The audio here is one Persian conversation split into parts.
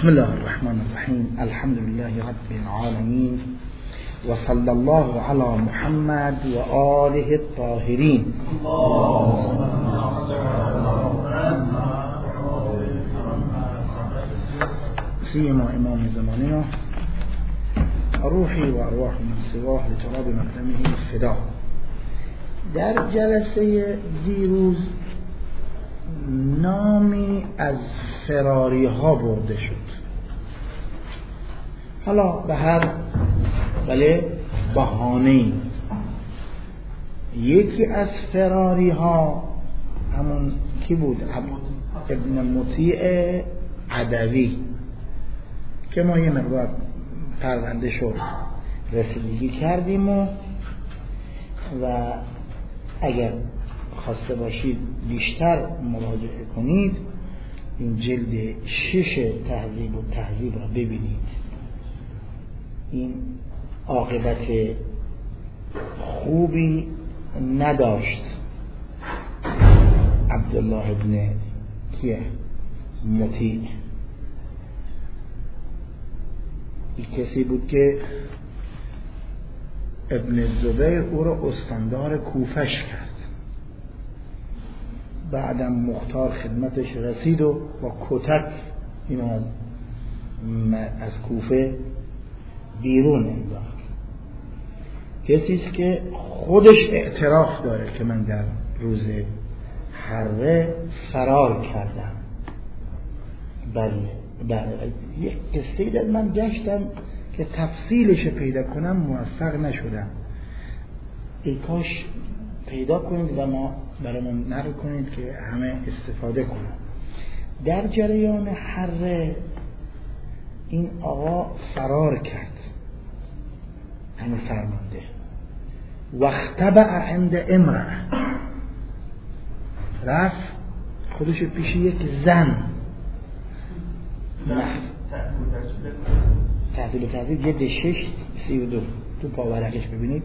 بسم الله الرحمن الرحیم. الحمد لله رب العالمین و صلی الله علی محمد و آله الطاهرین. سیما امام زماننا روحی و ارواح من سواه لتراب مقدمه فدا. در جلسه دیروز نامی از فراری ها برده شد. حالا به هر بهانه‌ای یکی از فراری ها همون کی بود؟ ابن مطیع عدوی که ما یه مقدار پرونده شد رسیدگی کردیم و اگر خواسته باشید بیشتر مراجعه کنید این جلد 6 تهذیب و تهذیب را ببینید. این عاقبت خوبی نداشت. عبدالله ابن کیه؟ مطیع. این کسی بود که ابن زبیر او را استاندار کوفش کرد. بعدم مختار خدمتش رسید و با کتک اینو از کوفه بیرون انداخت. کسی است که خودش اعتراف داره که من در روز حره فرار کردم. بله یک قصه داد من گشتم که تفصیلش پیدا کنم موفق نشدم. ای کاش پیدا کنید و ما برامون نقل کنید که همه استفاده کنن. در جریان حره این آقا فرار کرد، همه فرمانده، و اختبأ عند امرأة، رفت خودش پیش یک زن. تحصیل و تحصیل یه 6:32 تو پاورقش ببینید.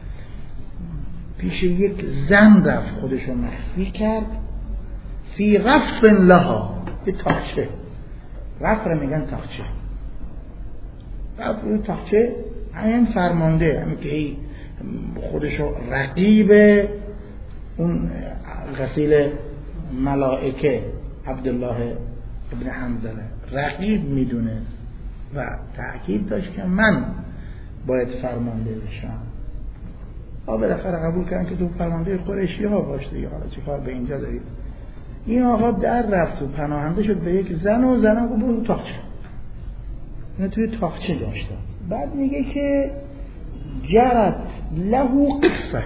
پیش یک زن رفت خودشو مخفی کرد. فی رف لها، یه تاقچه، رف رو میگن تاقچه، رفت روی تاقچه همین فرمانده، همین که خودشو رقیب اون غسیل ملائکه عبدالله ابن حنظله رقیب میدونه و تأکید داشت که من باید فرمانده بشم. بالاخره قبول کردن که تو فرمانده قریشی ها باش دیگه، حالا چه کار به اینجا دارید. این آقا در رفت و پناهنده شد به یک زن و زنم گفت برو تاقچه. اینو توی تاقچه داشتن. بعد میگه که جرت له قصه،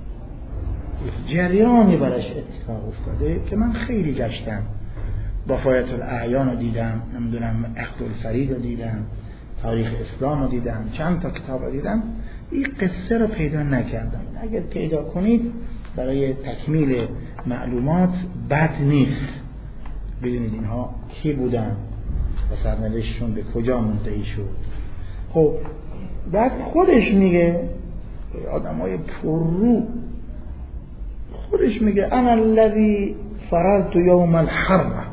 جریانی برش اتفاق افتاده که من خیلی گشتم. وفایت الاعیان رو دیدم، نمیدونم عقد الفرید رو دیدم، تاریخ اسلام رو دیدم، چند تا کتاب رو دیدم، این قصه رو پیدا نکردم. اگر پیدا کنید برای تکمیل معلومات بد نیست، بدونید اینها کی بودن و سرنوشتشون به کجا منتهی شد. خب بعد خودش میگه، آدمای پررو، خودش میگه انا الذی فررت یوم الحره،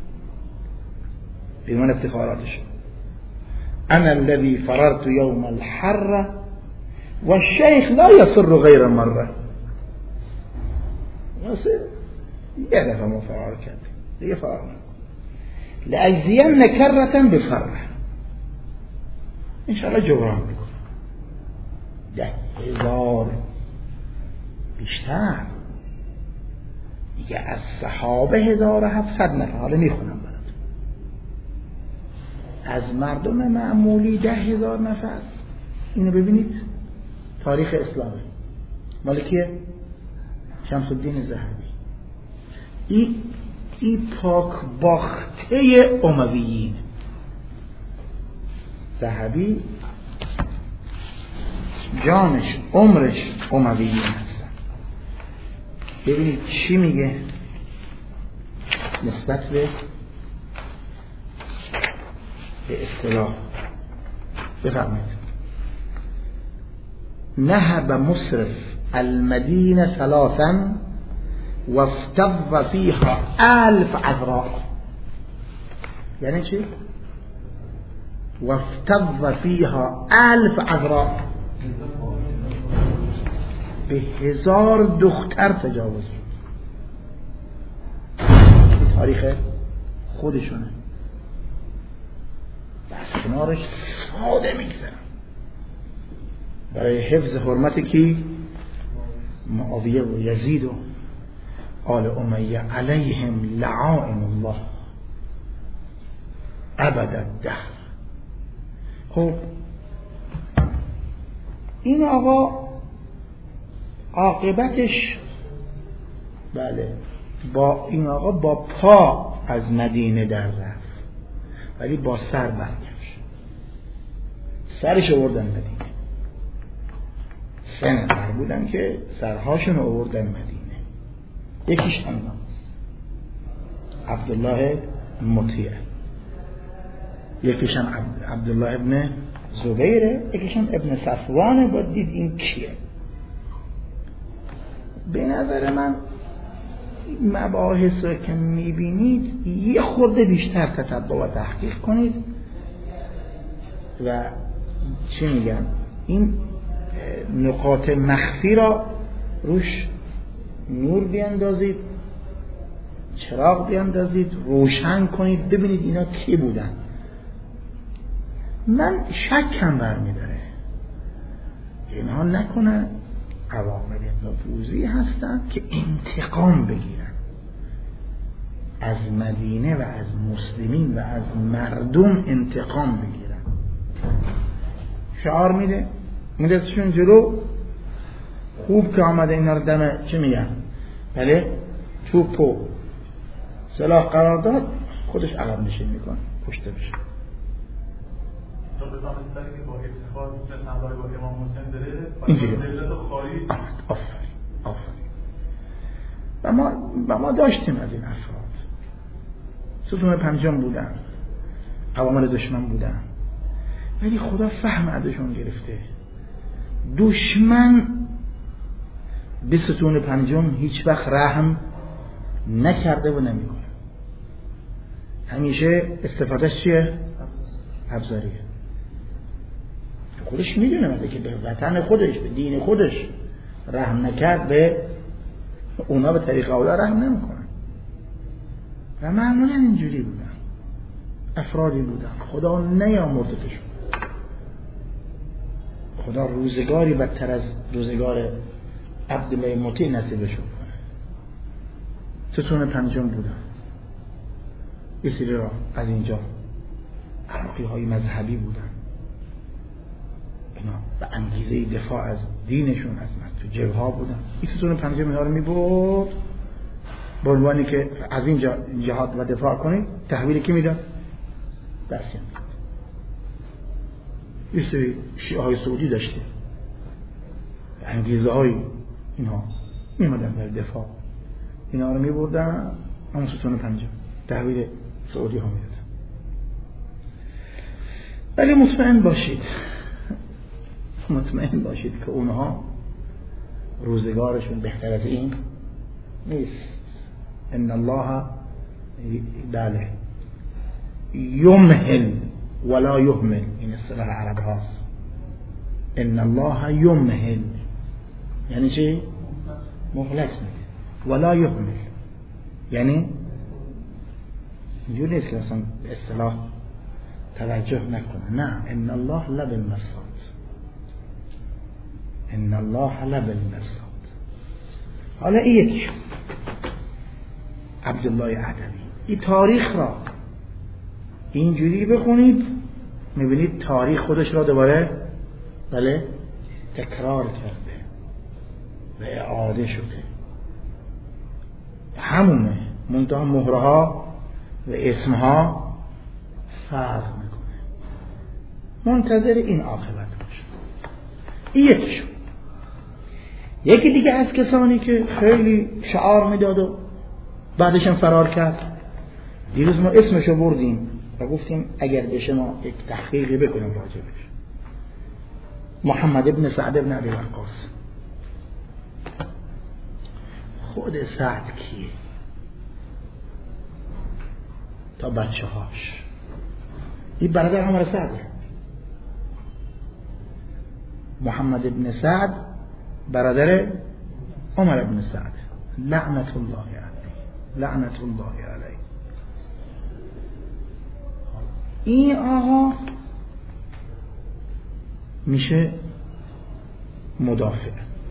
بیرون افتخاراتش، انا الذی فررت یوم الحره و الشیخ لا یفر غیر مره. یه دفعه ما فرار کردیم دیگه فرار نکنیم. لأجزین کرة بفره، انشاءالله جبران میکنم. 10,000 بیشتر میگه از صحابه 1700 نفر. حالا میخونم براتون. از مردم معمولی 10,000 نفر. اینو ببینید، تاریخ اسلامی مال کیه؟ شمس الدین ذهبی. این پاک باخته امویین. ذهبی جانش عمرش امویین هستن. ببینید چی میگه نسبت به اصطلاح. بفرمایید. نهب مصرف المدینه 3 وافتض فيها 1000 عذراء. یعنی چی؟ وافتض فیها 1000 عذراء، به 1000 دختر تجاوز شد. تاریخ خودشونه، دست کنارش ساده میگذارن برای حفظ حرمت کی؟ معاویه و یزید و آل امیه علیهم لعائن الله ابد الدهر. خب این آقا عاقبتش بله با این آقا با پا از مدینه در رفت، ولی با سر برگشت. سرش آوردن مدینه. 3 نفر بودن که سرهاشون آوردن مدینه. یکیش هم عبدالله مطیع، یکیش هم عبدالله ابن زبیره، یکیش هم ابن صفوانه. باید دید این کیه. به نظر من این مباحث رو که میبینید یه خورده بیشتر تتبع و تحقیق کنید و چی میگن این نقاط مخفی را روش نور بیاندازید، چراغ بیاندازید، روشن کنید، ببینید اینا کی بودن. من شکم برمیداره اینها نکنه عوامل نفوذی هستن که انتقام بگیرن از مدینه و از مسلمین و از مردم، انتقام بگیرن. شعار میده میرسشون جلو، خوب که آمده اینا رو دم چه میگن بله توپ و سلاح قرار داد، خودش عقب نشین میکنه، پشت بشه. اینجوری آفرین و ما داشتیم از این افراد. ستون پنجم بودن، عوامل دشمن بودن، ولی خدا فهم ازشون گرفته. دشمن به ستون پنجم هیچ وقت رحم نکرده و نمیکنه. همیشه استفادهش چیه؟ ابزاریه. خودش میدونه که به وطن خودش، به دین خودش رحم نکرد، به اونا به طریق اولا رحم نمیکنن. و معمولا اینجوری بودن، افرادی بودن خدا نیامرزتشون. خدا روزگاری بدتر از روزگار عبدالله مطیع نصیبشون کنه. ستون پنجم بودن. یه سری را از اینجا عراقی های مذهبی بودن، اینا به انگیزه دفاع از دینشون از تو جبهه ها بودن. این ستون پنجم اینا رو میبرد به عنوانی که از اینجا جهاد و دفاع کنید. تحویل کی میداد؟ دستیان میداد. یه سری شیعه های سعودی داشته، انگیزه های اینها میمدن برای دفاع، اینا رو میبردن اون ستون پنجم تحویل سعودی ها میدادن. ولی مطمئن باشید که اونها روزگارشون بهتر از این نیست. ان الله بله یمهل ولا یهمل، این اصطلاح عرب هاست. ان الله یمهل یعنی چی؟ مهلت میده. ولا یهمل یعنی اینجوری نیست که اصلا اصطلاح توجه نکنه. نه، ان الله لبالمرصاد، ان الله لبالمرصاد. حالا این یکی عبدالله عدوی، این تاریخ را اینجوری بخونید میبینید تاریخ خودش را دوباره بله تکرار کرده و اعاده شده. همونه، منتها مهرها و اسمها فرق میکنه. منتظر این عاقبت باشه. این یکیشون. یکی دیگه از کسانی که خیلی شعار میداد و بعدش هم فرار کرد، دیروز ما اسمشو بردیم و گفتیم اگر بشه ما یک تحقیقی بکنیم راجبش. محمد ابن سعد ابن ابی وقاص. خود سعد کیه؟ تا بچه هاش این برادر عمر سعد، محمد ابن سعد برادر عمر ابن سعد، لعنت الله علیه، لعنت الله علیه. این آقا میشه مدافع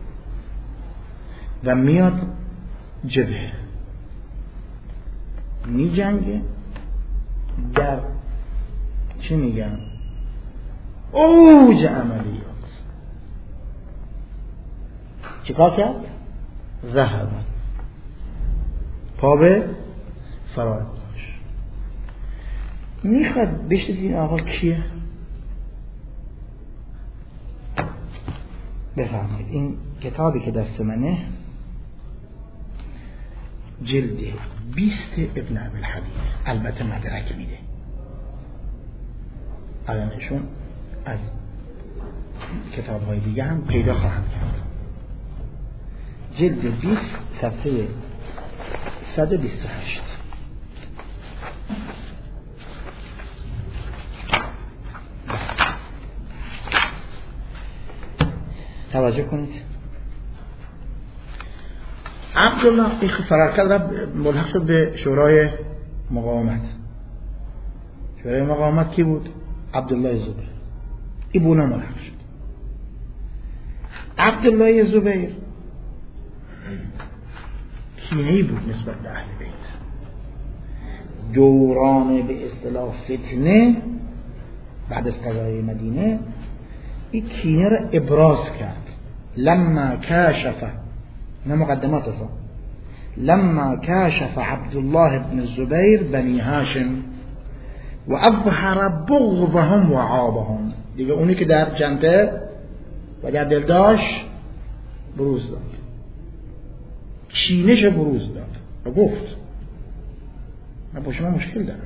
و میاد جبهه، می جنگه در چی میگن اوج عملیات. چیکار کرد؟ ذهب پا به فرائض داشت. میخواد بشنید این آقا کیه؟ بفرمایید. این کتابی که دست منه جلد 20 ابن ابی الحبیب، البته مدرک میده، الانشون از کتاب‌های دیگه هم پیدا خواهم کرد. جلد 20 صفحه 128. توجه کنید. عبدالله این فرار کرد، ملحق شد به شورای مقاومت. شورای مقاومت کی بود؟ عبدالله زبیر. این بونا ملحق شد. عبدالله زبیر کینه‌ای بود نسبت به اهل بیت. دوران به اصطلاح فتنه بعد از قضای مدینه این کینه را ابراز کرد. لما کاشف، نه مقدمات اصلا، لما کاشف عبدالله بن الزبیر بنی هاشم و اظهر بغضهم و عابهم، دیگه اونی که در جنته و در دلداش بروز داد، کینش بروز داد و گفت من با شما مشکل دارم.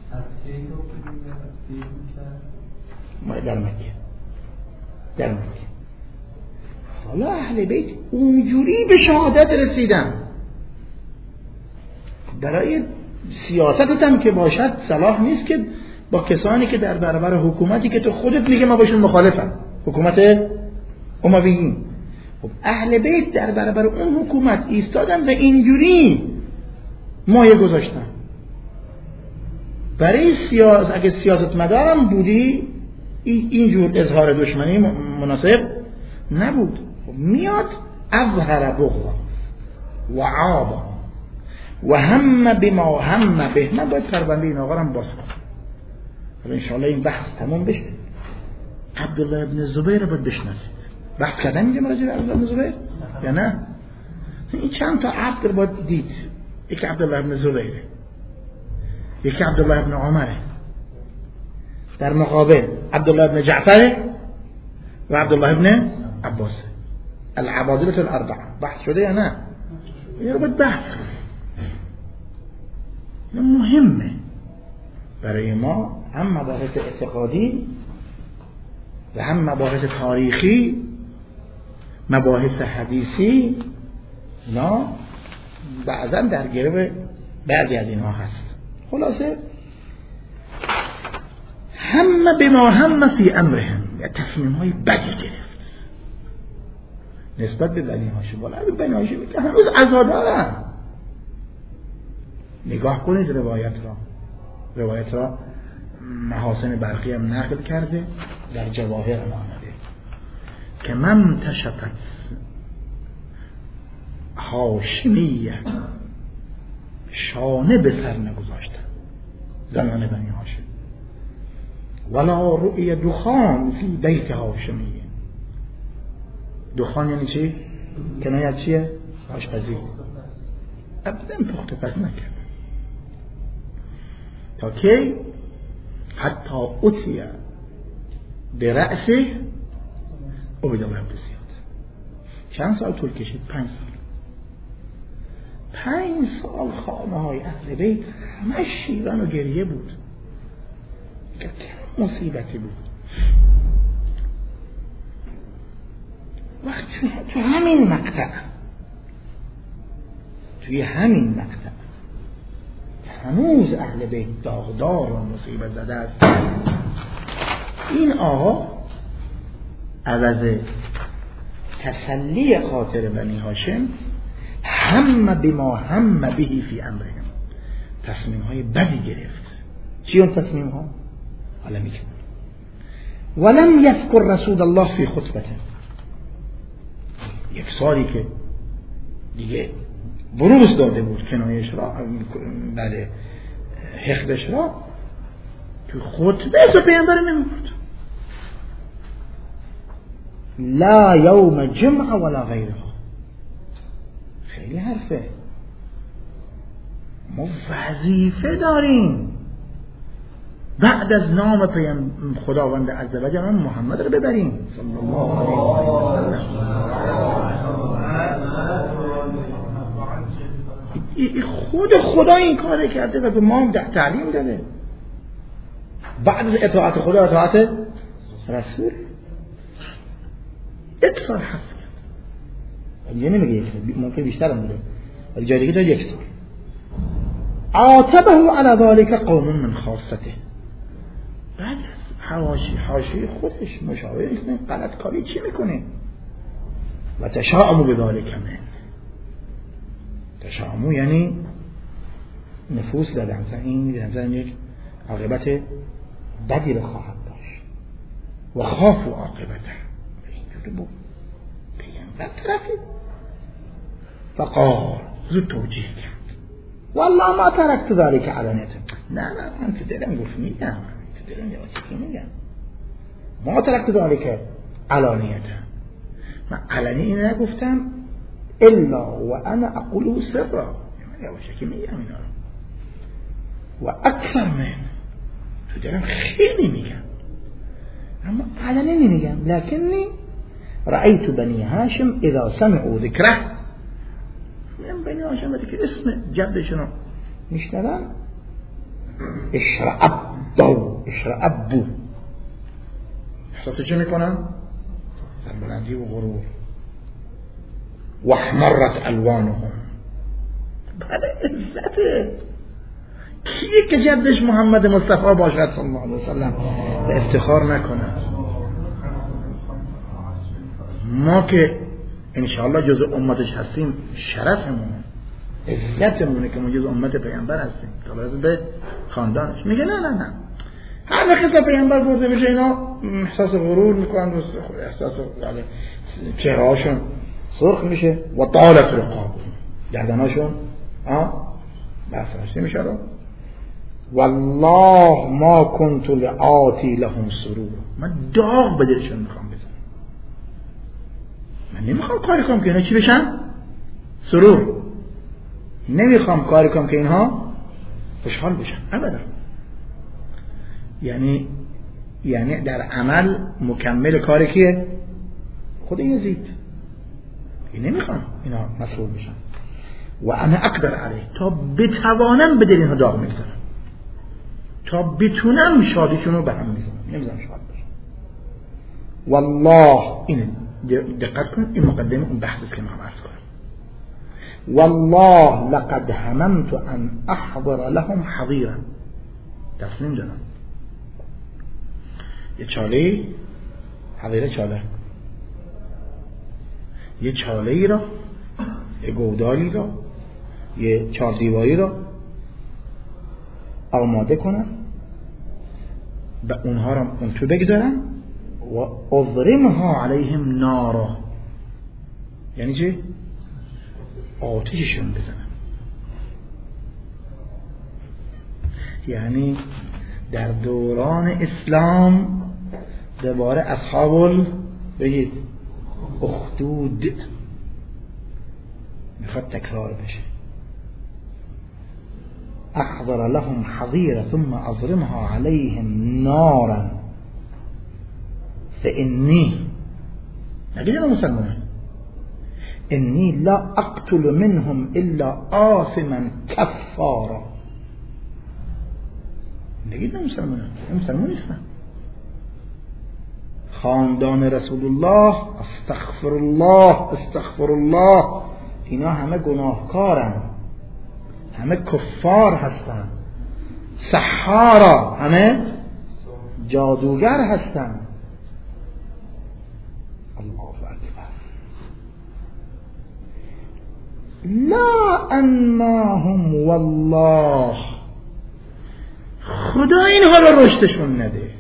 ما در مکه، در مکه. حالا اهل بیت اونجوری به شهادت رسیدن، برای سیاستت هم که باشد صلاح نیست که با کسانی که در برابر حکومتی که تو خودت میگه ما باشون مخالفم، حکومت امویین، خب اهل بیت در برابر اون حکومت ایستادن و اینجوری مایه گذاشتن. برای سیاست اگه سیاست مدارم بودی اینجور اظهار دشمنی مناسب نبود. میاد اظهر بغضا و عابا و هم بما هم به. من باید پرونده این آقا رو باز کنم و انشاءالله این بحث تمام بشه. عبدالله ابن زبیر باید بشناسید. بحث کردن اینجا مراجعه به عبدالله ابن زبیر یا نه؟ این چند تا عبد باید دید. یکی عبدالله ابن زبیره، یکی عبدالله ابن عمره، در مقابل عبدالله ابن جعفر و عبدالله ابن عباس، العبادلة الاربعه. بحث شده یا نه؟ این رو باید بحث کنیم. این مهمه برای ما، هم مباحث اعتقادی و هم مباحث تاریخی، مباحث حدیثی، نه بعضا در گرو بعضی از اینها هست. خلاصه هم بما هم فی امرهم، یا تصمیم های بدی گرفت نسبت به بنی هاشم. والا بنی هاشم که هنوز عزادارن. نگاه کنید روایت را محاسن برقی هم نقل کرده، در جواهر هم آمده که من تشتت هاشمیه شانه به سر نگذاشتن زمان بنی هاشم، ولا رؤی دخان فی بیت هاشمیه. دخان یعنی چی؟ کنایت چیه؟ آشپزی. ابدا پخت و پز نکرد تا که حتی اتیه به رأسه عبیدالله ابن زیاد. چند سال طول کشید؟ 5 سال. 5 سال خانه های اهل بیت همه شیون و گریه بود. که مصیبتی بود. وقتی تو همین مقطع، توی همین مقطع هنوز اهل بیت داغدار و مصیبت زده است، این آقا عوض تسلی خاطر بنی هاشم هم بما هم بهی فی امرهم، تصمیم های بدی گرفت. چی اون تصمیم ها؟ حالا میگم. ولم یذکر رسول الله فی خطبته، یک سالی که دیگه بروز داده بود کنایش را، بله حقدش را، تو خطبه از پیامبر نمیگفت لا یوم جمعه ولا غیره. خیلی حرفه. ما وظیفه داریم بعد از نام خداوند عزوجل محمد رو ببریم صلی الله علیه و سلم. خود خدا این کار کرده و به ما تعلیم داده. بعد از اطاعت خدا اطاعت رسول اکسال حفظ کرد. یعنی نمیگه یک سال، ممکن بیشتر هم بوده، ولی جای دیگه داره یک سال. عاتبه علی ذلك قوم من خاصته. بعد از حاشیه خودش مشاوره کنه غلط کاری چی میکنه و تشاءموا بذلك من. تشاءموا یعنی نفوس دادن، این مثلا یک عاقبت بدی رو خواهد داشت و خافوا عاقبته. اینجوری بود پیغمبر طرفی فقال زود توجیه کرد والله ما ترکت ذلك علانیه. نه من تو دلم گفت میگم، تو دلم یواچکی میگم ما ترکت ذلك علانیه. من علنی این نگفتم الا و انا اقول سرا، یواچکی میگم اینا رو و اکثر من تو دلم خیلی میگم اما علنی نمیگم. لکنی رأیت بنی هاشم اذا سمعوا ذکره، من بنی هاشم وقتی که اسم جدشون میشنون اشرعبوا، احساس چه میکنن؟ سربلندی و غرور. و احمرت الوانهم، بعد عزته کیه که جدش محمد مصطفی باشد صلی الله علیه وسلم و افتخار نکنه؟ ما که انشاءالله جزء امتش هستیم، شرفمونه عزتمونه که ما جزء امت پیامبر هستیم تا برسه به خاندانش. میگه نه هر وقت پیامبر برده بشه اینا احساس غرور میکنن، احساس چهرهاشون سرخ میشه و طالت رقاب، گردناشون برفراشته میشه رو. والله ما كنت لآتی لهم سرور، من داغ به دلشون میخوام بزنم. من نمیخوام کاری کنم که اینا چی بشن؟ سرور. نمیخوام کاری کنم که اینها خوشحال بشن ابدا. یعنی در عمل مکمل کاری که خود یزید. نمیخوام اینا مسئول بشن و انا اقدر علیه، تا بتوانم به دل اینها داغ میگذارم، تا بتونم شادیشون رو به هم میزنم، نمیزنم شاد بشن. والله این دقت کن، این مقدمه اون بحث که میخوام عرض کنم. والله لقد هممت ان احضر لهم حضیرا، تصمیم دارم یه چاله، حضیره چاله، یه چاله ای را، یه گودالی را، یه چار دیواری را آماده کنم و اونها را اون تو بگذارم و اضرمها علیهم نارا، یعنی چه؟ آتششون بزنم. یعنی در دوران اسلام دوباره اصحاب بگید اخدود میخواد تکرار بشه. احضر لهم حظیره ثم اضرمها علیهم نارا فانی، نگید انا مسلمان، انی لا اقتل منهم الا آثما کفارا. نگید انا مسلمان نیستم. خاندان رسول الله استغفر الله اینا همه گناهکارن، همه کفار هستن. سحارا همه جادوگر هستن. الله اکبر. لا انماهم والله، خدا اینها رو رشدشون نده.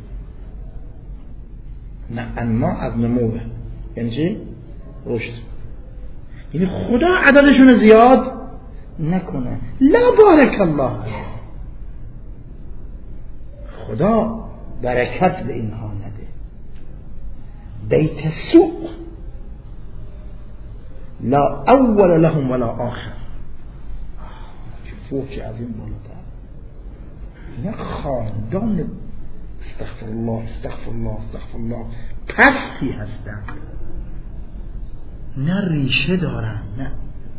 نه، انما از نموه یعنی چی؟ رشد. یعنی خدا عددشون زیاد نکنه. لا بارک الله، خدا برکت به اینها نده. بیت سوء لا اول لهم ولا آخر. چه فوق از این بالاتر. اینا خاندان استغفر الله استغفر الله استغفر الله پستی هستند. نه ریشه دارن، نه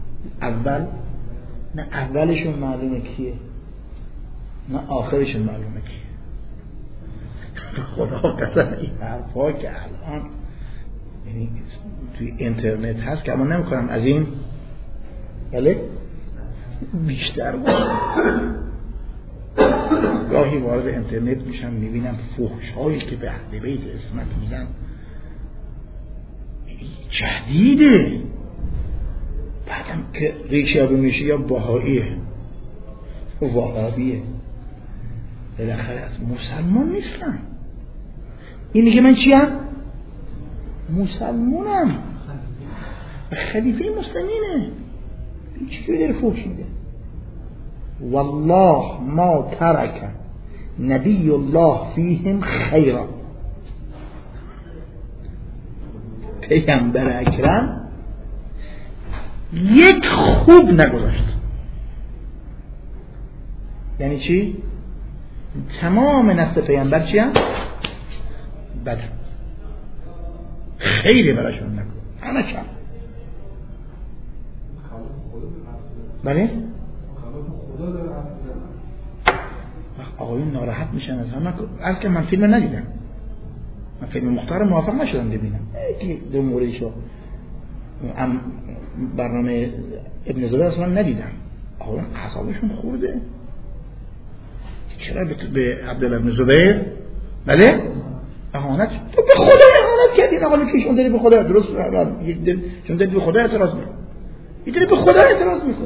اولشون معلومه کیه، نه آخرشون معلومه کیه. خدا قسم این حرفا که الان یعنی توی اینترنت هست که اما نمیکنم از این بله بیشتر گاهی وارد اینترنت میشم میبینم فحش‌هایی که به اهل بیت عصمت میگن جدیده. بعدم که ریشه رو میشه یا بهاییه وهابیه، بالاخره از مسلمان نیستم. این میگه من چیم؟ مسلمانم، خلیفه مسلمینه. این چی که داره فوش میده؟ والله ما ترک نبی الله فیهم خیرا. پیغمبر اکرم یک خوب نگذاشت. یعنی چی؟ تمام نسل پیغمبر چی هم؟ بده، خیلی براشون نگذاشت، همه چم. بله؟ آقایون ناراحت میشن از همه. از که من فیلم ندیدم، من فیلم مختار موافق نشدم ببینم. یکی دو موردشو برنامه ابن زبیر اصلا ندیدم. آقایون اعصابشون خورده. چرا به عبدالله ابن زبیر بله اهانت؟ تو به خدا اهانت کردی. حالا که شون داری به خدا درست چون داری به خدا اعتراض میکنه، این داری به خدا اعتراض میکنه.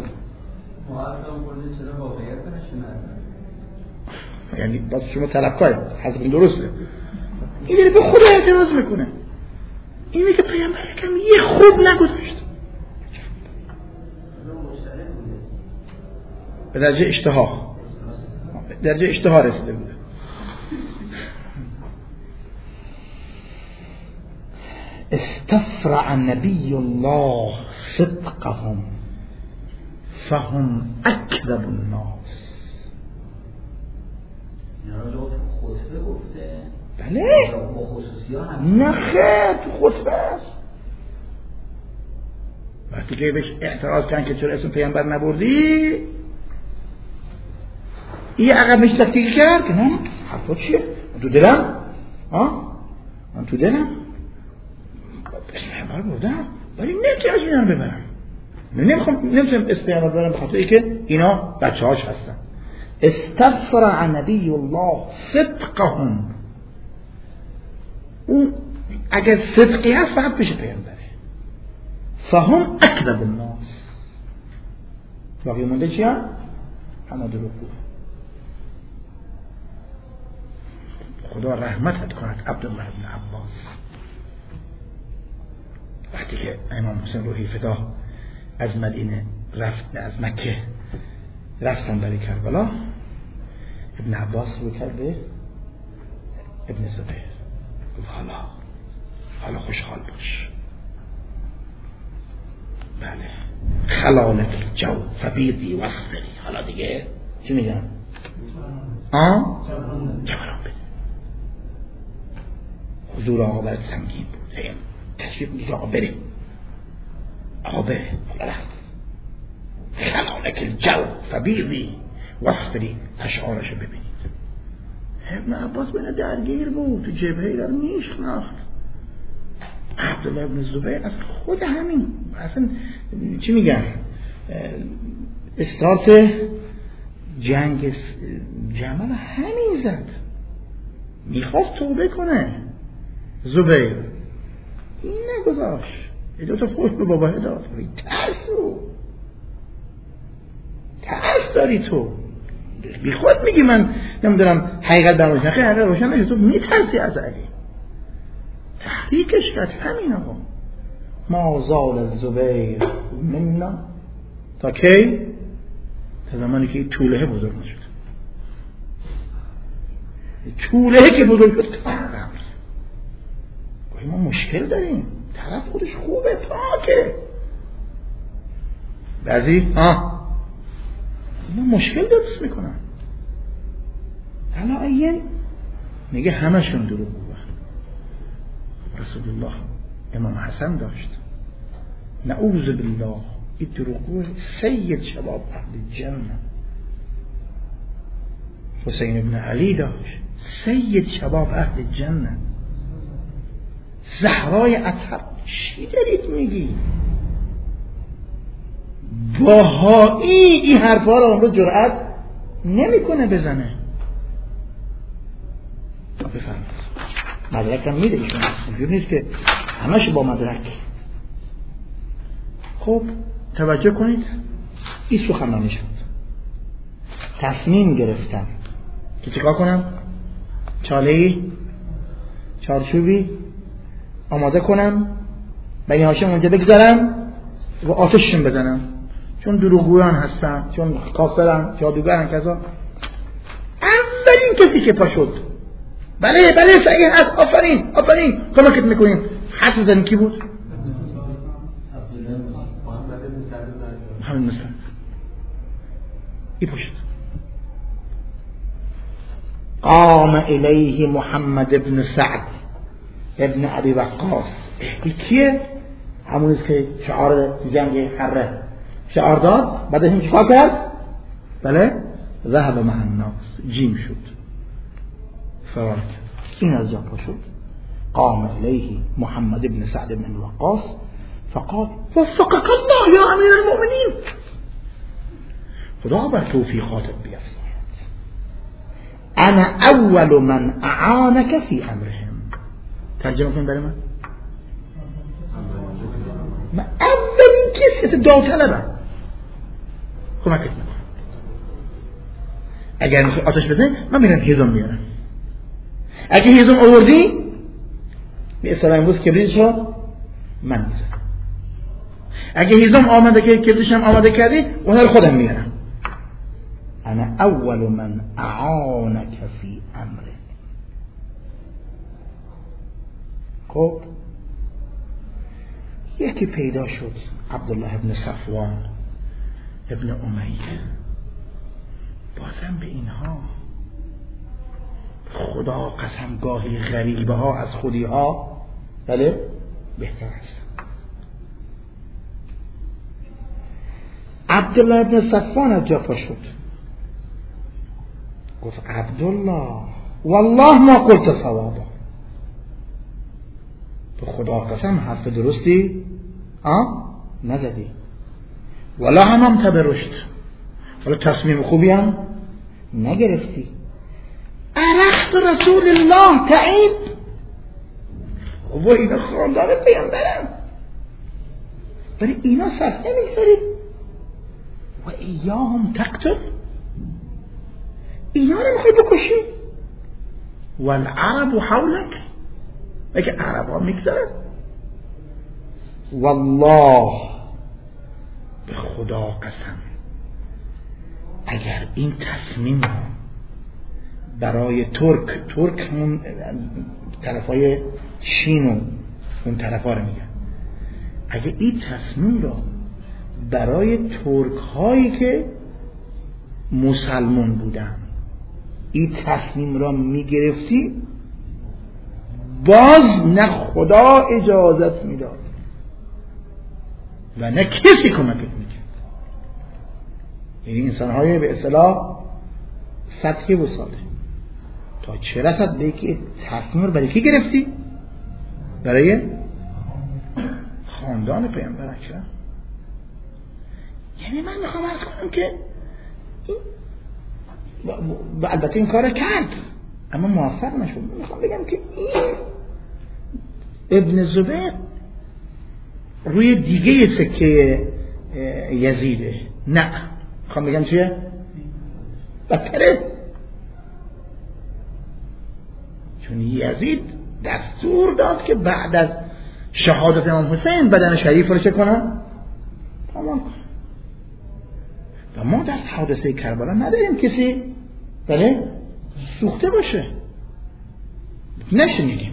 یعنی باز شما طلبکارید، حضرت درسته. این داره به خدا اعتراض میکنه. این میگه پیامبر اکرم یه خوب نگذاشت. به درجه اشتها، درجه اشتها رسیده بوده. استفرع نبی الله صدقهم فهم اکذب الناس. خطبه گفته بله نه خیر تو خطبه است. وقتی که بهش اعتراض کردن که چرا اسم پیامبر نبردی، این عقب میشه تفکیک کرد که نه حرفا چیه؟ من تو دلم من تو دلم اسم پیامبر بردم ولی نمیتونم از اینم ببرم. نمیتونم اسم پیامبر ببرم به خاطر که اینا بچه هاش هستن. استفرع نبی الله صدقهم. اون اگر صدقی هست فقط بشه پیامبره. فهم اکذب الناس. باقی مونده چی هم؟ همه دروغگو. خدا رحمتت کند عبدالله بن عباس. وقتی که امام حسین روحی فدا از مدینه رفت، از مکه رفتن برای کربلا، ابن عباس رو کرد به ابن زبیر، گفت حالا خوشحال باش. بله خلالت الجو فبیضی واصبری. حالا دیگه چی میگم؟ جبران بده. حضور آقا برات سنگین بود. تشریف میگه آقا بریم. آقا بره. حالا رفت. خلالت الجو فبیضی واصبری. اشعارشو ببینید. ابن عباس بینه درگیر بود، تو جبهه رو میشناخت. عبدالله ابن زبیر از خود همین اصلا چی میگن استارت جنگ جمل همین زد. میخواست توبه کنه زبیر، این نگذاشت، یه دوتا فوش به بابا داد. ترس داری تو، بی خود میگی من نمیدونم حقیقت برای روشن، حقیقت روشن نشد، تو میترسی از علی. تحریکش کرد همین آقا. ما زال الزبیر منا تا کی؟ تا زمانی که طوله بزرگ نشد. طوله که بزرگ شد ما مشکل داریم. طرف خودش خوبه، پاکه، بعضی اینا مشکل درست میکنن. علایین میگه همشون دروغ گوهن. رسول الله امام حسن داشت، نعوذ بالله، این دروغگوه سید شباب اهل جنه. حسین ابن علی داشت، سید شباب اهل جنه. زهرای اطهر، چی دارید میگی؟ باهایی این حرفا رو امروز جرأت نمیکنه بزنه. بفرمایید. مدرک هم میده ایشون، اینجوری نیست که همش با مدرک. خب توجه کنید، این سخنرانی شد. تصمیم گرفتم که چیکار کنم؟ چاله‌ای چارچوبی آماده کنم، بنی هاشم اونجا بگذارم و آتششون بزنم، چون دروغگویان هستن، چون کافرن، جادوگرن، کذا. اولین کسی که پا شد بله صحیح هست، آفرین کمکت میکنیم، حرف بزنیم کی بود؟ محمد مسلم. ای پشت قام الیه محمد ابن سعد ابن ابی وقاص. این کیه؟ همونیست که شعار جنگ حره شعار داد، بعد این چیکار کرد؟ بله ذهب مع الناس، جیم شد، فرار کرد. این از جا پا شد. قام الیه محمد ابن سعد ابن ابی وقاص فقال وفقك الله یا امیر المؤمنین، خدا بر توفیقاتت بیفزاید. انا اول من اعانك فی امرهم. ترجمه کنید برای من اولین کسی داوطلبم، کمکت میکنم. اگر میخوای آتش بزنی من میرم هیزم میارم. اگه هیزم آوردی به اصطلاح امروز کبریتشو من میزنم. اگه هیزم آمده که کبریتشم آماده کردی اونها رو خودم میارم. انا اول من اعانك فی امره. خب یکی پیدا شد، عبدالله ابن صفوان ابن امیه. بازم به اینها خدا قسم گاهی غریبه ها از خودی ها بله بهتر است. عبدالله ابن صفوان از جا پا شد، گفت عبدالله والله ما قلت صوابا. تو خدا قسم حرف درستی نزدی، ولا هم تبرشت، ولا تصمیم خوبی هم نگرفتی. عرقت رسول الله تعیب. و اینا خاندان پیامبرن، برای اینا صرف نمیگذاری و ایاهم تقتل، اینا رو میخوای بکشی. والعرب حولک، بگه عرب ها میگذارن. والله به خدا قسم اگر این تصمیم برای ترک اون طرفای چین و اون طرفا رو میگن، اگر این تصمیم را برای ترک هایی که مسلمان بودن این تصمیم را میگرفتی، باز نه خدا اجازت میداد و نه کسی کمکت میکرد. یعنی انسان های به اصطلاح سطحی و ساده تا چه رسد به که تصمیم رو برای کی گرفتی؟ برای خاندان پیامبر اکرم. یعنی من میخوام عرض کنم که البته این کار کرد، اما موفق نشد. میخوام بگم که این ابن زبیر روی دیگه سکه یزیده. نه میخوام بگم چیه؟ بدتره، چون یزید دستور داد که بعد از شهادت امام حسین بدن شریف رو چه کنن؟ تمام کن. و ما در حادثه کربلا نداریم کسی بله سوخته باشه، نشنیدیم.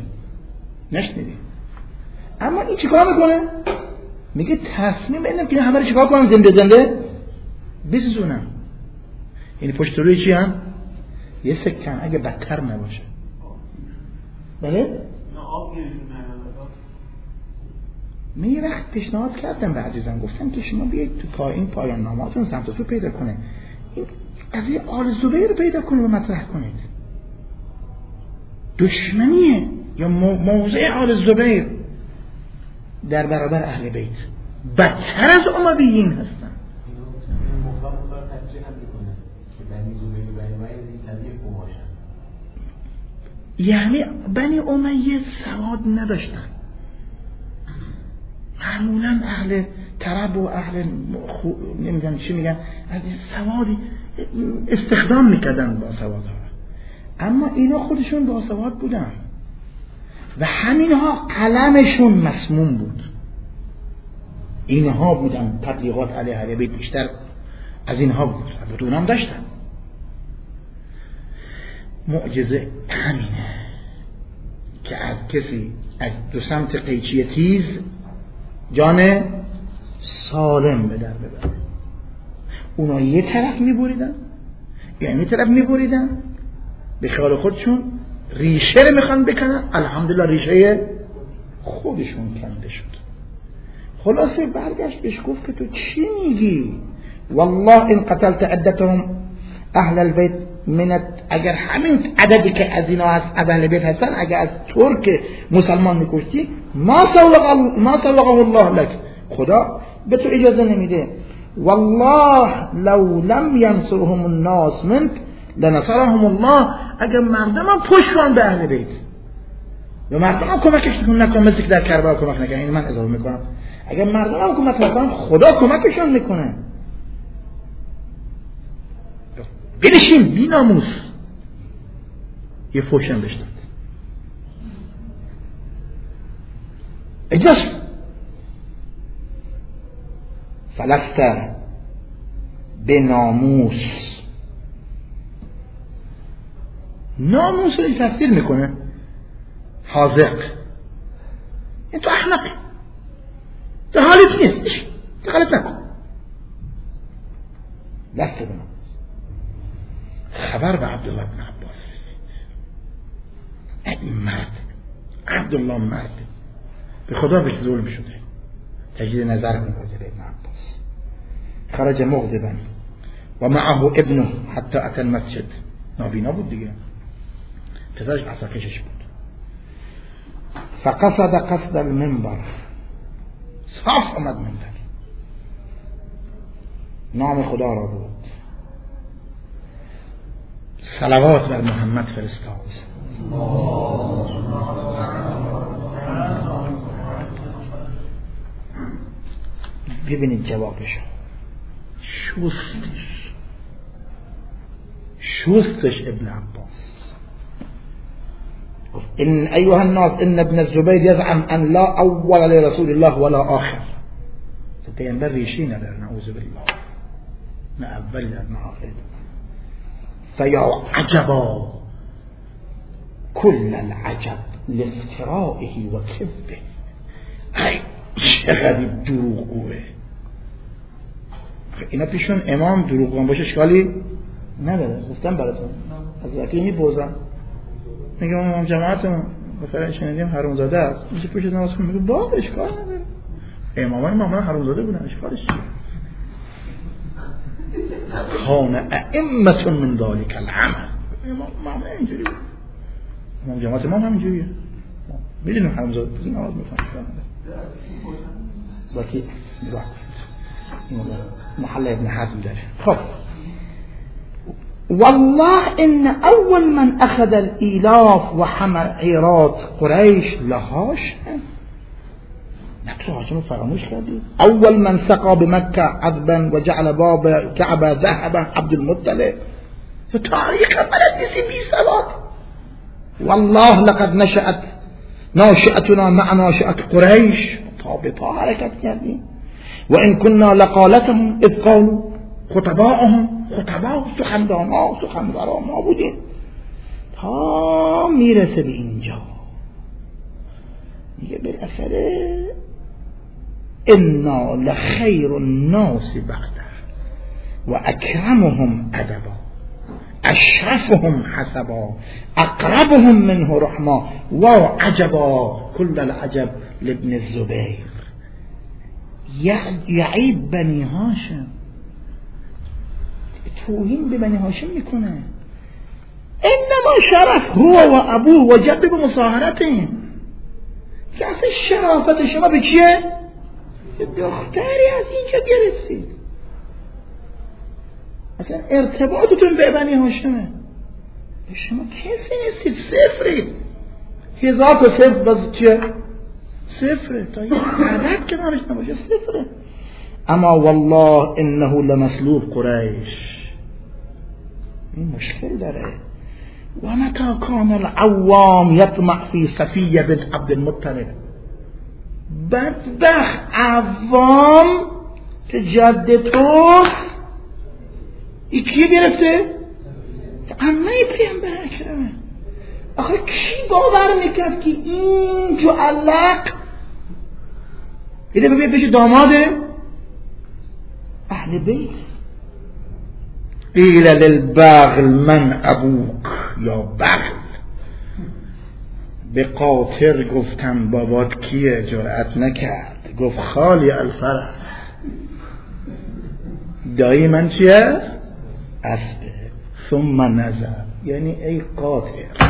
اما این چیکار میکنه؟ میگه تصمیم بگیرم که همه رو چیکار کنم؟ زنده بسوزونم. یعنی پشت روی چی هم؟ یه سکن اگه بدتر نباشه. بله؟ من یه وقت پیشنهاد کردم به عزیزم، گفتم که شما بیایید تو این پایان نامه‌هاتون سمت و سو پیدا کنه، این قضیه آل زبیر رو پیدا کنید و مطرح کنید. دشمنیه یا موضع آل زبیر در برابر اهل بیت بدتر از امویین هستن. یعنی بنی امیه سواد نداشتن، معمولا اهل طرب و اهل نمیدونم چی میگن سوادی استخدام میکردن با سواد ها، اما اینا خودشون با سواد بودن و همینها قلمشون مسموم بود. اینها بودن تبلیغات علیه اهل بیت بیشتر از اینها بود و بدون هم داشتن. معجزه همینه که از کسی از دو سمت قیچی تیز جان سالم به در ببره. اونا یه طرف میبریدن، یعنی یه طرف میبریدن به خیال خودشون ریشه رو میخوان بکنن، الحمدلله ریشه خودشون کنده شد. خلاصه برگشت بهش گفت که تو چی میگی؟ والله این قتلت عدتهم اهل البیت منت، اگر همین عددی که از اینا از اهل بیت هستن اگر از ترک مسلمان میکشتی ما سوقه الله لك، خدا به تو اجازه نمیده. والله لو لم ينصرهم الناس منك لنصرهم الله، اگر مردم هم پشتوان به اهل بیت و مردم هم کمکشون نکنن مثل که در کربلا کمک نکنن، این من اضافه میکنم، اگر مردم هم کمک نکنن خدا کمکشون میکنه. بنشین بی ناموس یه فوشن بشتد اجاز فلست به ناموس. ناموس رو تفسیر میکنه حاذق، این تو احمقی، تو حالیت نیست، تو غلط نکن. لست به ناموس. خبر به عبدالله بن عباس رسید. این مرد عبدالله مرد به خدا بهش ظلم شده، تجدید نظر کنه راجع به ابن عباس. خرج مغضبا و معه ابنه حتی اتى المسجد، نابینا بود دیگه، پسرش عصاکشش بود. فقصد قصد المنبر، صاف آمد منبر، نام خدا را بود، صلوات بر محمد فرستاد. ببینید جوابش، شوستش ابن عباس. ان ایها الناس ان ابن الزبیر یزعم ان لا اول لرسول الله ولا آخر. پیامبر ریشی نداره، نعوذ بالله، نه اول نه آخر. فیا عجبا کل العجب لافترائه و کذبه. ای چقدر دروغگوه. اینا پیشون امام دروغگو باشه اشکالی نداره. گفتم براتون از وقتی میپرسم میگم امام جماعتمون مثلا شنیدیم حرومزاده است، میشه پشت نماز کنه، میگه با اشکال نداره، امامان معمولا حرومزاده بودن، اشکالش چیه؟ کان ائمة من ذلك العمل. معمولا اینجوری بود، امام جماعت ما هم اینجوریه، میدونیم حرومزاده بود نماز میخوان باقی محل ابن حزم داره. خب والله إن أول من أخذ الإيلاف وحمل عيرات قريش لهاش نتراجم فراموش كردی. أول من سقى بمكة عذبا وجعل باب كعبة ذهبا عبد المطلب. في تاريخ بلد نسي بي سواد. والله لقد نشأت ناشئتنا مع ناشئة قريش طابطة حركت يعني. وإن كنا لقالتهم إذ قالوا خطباؤهم خطباء سخندانا سخنورا ما بودیم تا میرسه به اینجا میگه بالاخره انا لخیر الناس بعده و اکرمهم ادبا اشرفهم حسبا اقربهم منه رحما و عجبا كل العجب لابن الزبیر. یعیب بنی هاشم، توهین به بنی هاشم میکنه. انما شرف هو و ابوه و جده به مصاهرتهم. که اصلا شرافت شما به چیه؟ دختری از اینجا گرفتید، اصلا ارتباطتون به بنی هاشمه. شما کسی نیستید، صفرید. 1000 تا صفر باز چیه؟ صفره. تا یه عدد که نامش نباشه صفره. اما والله انه لمسلوب قریش. این مشکل داره. و متى كان العوام يطمع في صفية بنت عبد المطلب. بدبخت عوام که جد توست ای کی گرفته؟ عمه پیامبر اکرمه. آخه کی باور میکرد که این جعلق یه دفعه بشه داماده اهل بیت؟ قیل للبغل من ابوک یا بغل. به قاطر گفتم بابات کیه؟ جرأت نکرد. گفت خالی الفرح. دایی من چیه؟ اسبه. ثم نظر، یعنی ای قاطر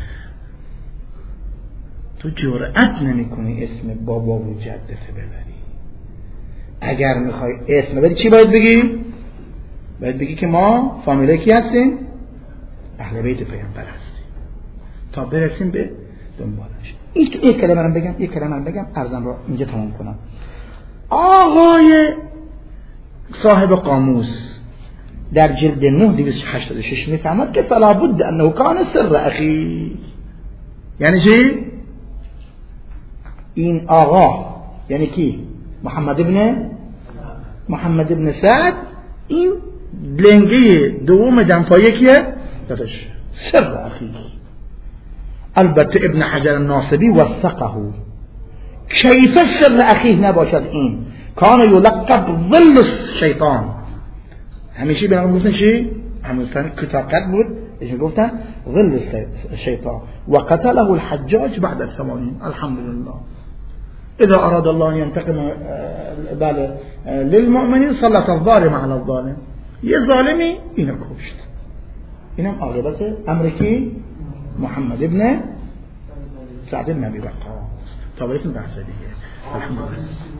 تو جرأت نمی کنی اسم بابا و جدت ببری. اگر میخوای اسم ببری چی باید بگی؟ باید بگی که ما فامیله کی هستیم؟ اهل بیت پیامبر هستیم، تا برسیم به دنبالش. یک کلمه من بگم ارزم رو اینجا تمام کنم. آقای صاحب قاموس در جلد 9 286 میفهمد که فلا بد انه کان سر اخی. یعنی چی؟ این آقا یعنی کی؟ محمد ابن سعد. این لنگه دوم دنپایه کیه؟ داداش سر اخی. البته ابن حجر الناصبی وثقه. کیف سر اخیه نباشد؟ این کان یلقب ظل الشیطان. همیشه به نام گفتن چی؟ همیشه کتابت بود ایشون گفتن ظل الشیطان. و قتله الحجاج بعد 80. الحمدلله. اذا اراد الله ان ينتقم للمؤمنين سلط الظالم على الظالم. یه ظالمی اینو کشت. اینم عاقبت امر کی؟ محمد ابن سعد بن ابی وقاص. تا برسیم بحث دیگه. الحمدلله.